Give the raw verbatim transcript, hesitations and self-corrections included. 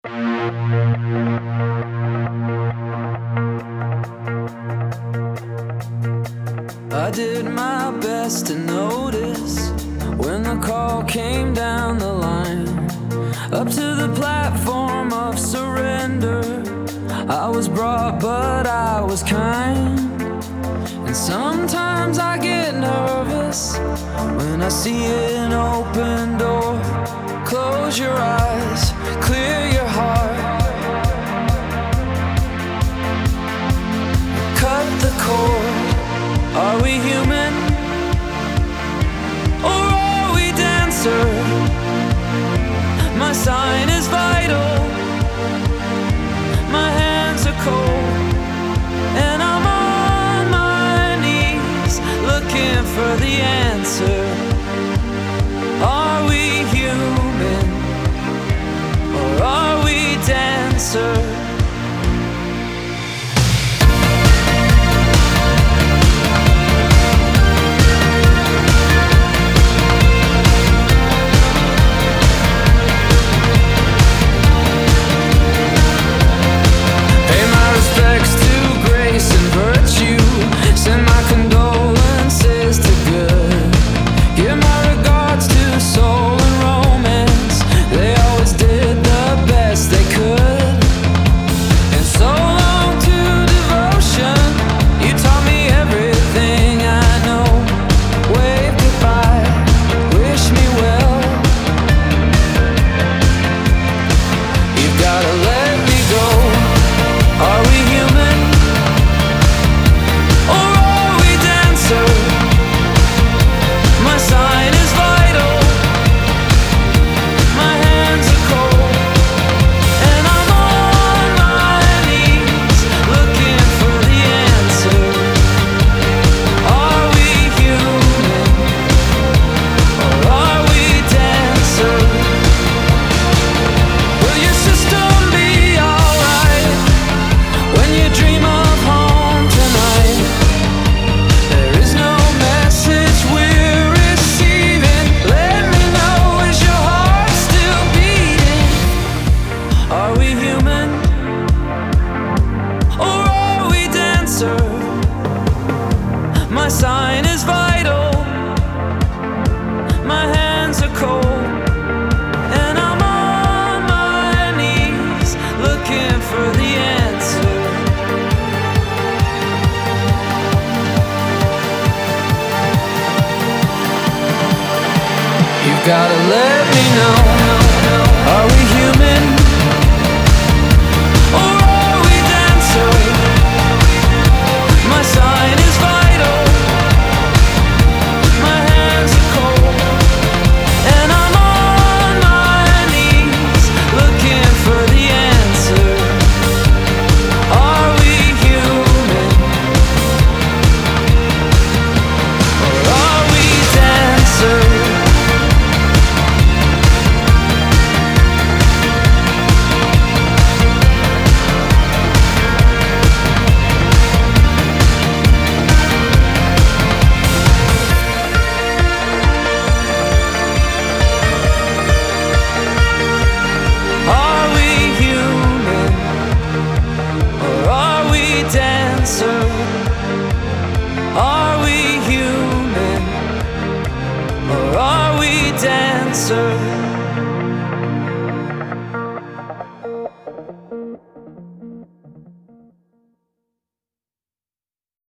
I did my best to notice when the call came down the line, up to the platform of surrender. I was brought, but I was kind. And sometimes I get nervous when I see an open door. Close your eyes, clear your heart, cut the cord. Are we human, or are we dancer? My sign is vital, my hands are cold, and I'm on my knees looking for the answer. Are we human, or are we dancer? My sign is vital, my hands are cold, and I'm on my knees looking for the answer. You've gotta let me know, are we human? Are we human, or are we dancer?